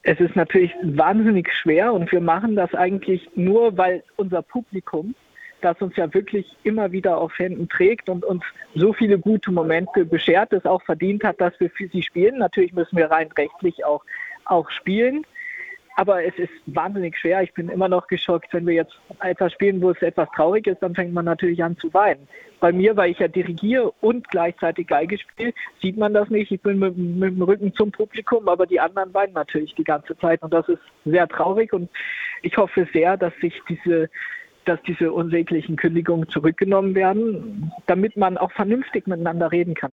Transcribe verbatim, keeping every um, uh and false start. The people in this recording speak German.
Es ist natürlich wahnsinnig schwer und wir machen das eigentlich nur, weil unser Publikum, das uns ja wirklich immer wieder auf Händen trägt und uns so viele gute Momente beschert, es auch verdient hat, dass wir für sie spielen. Natürlich müssen wir rein rechtlich auch, auch spielen. Aber es ist wahnsinnig schwer. Ich bin immer noch geschockt, wenn wir jetzt etwas spielen, wo es etwas traurig ist, dann fängt man natürlich an zu weinen. Bei mir, weil ich ja dirigiere und gleichzeitig Geige spiele, sieht man das nicht. Ich bin mit, mit dem Rücken zum Publikum, aber die anderen weinen natürlich die ganze Zeit. Und das ist sehr traurig. Und ich hoffe sehr, dass sich diese, dass diese unsäglichen Kündigungen zurückgenommen werden, damit man auch vernünftig miteinander reden kann.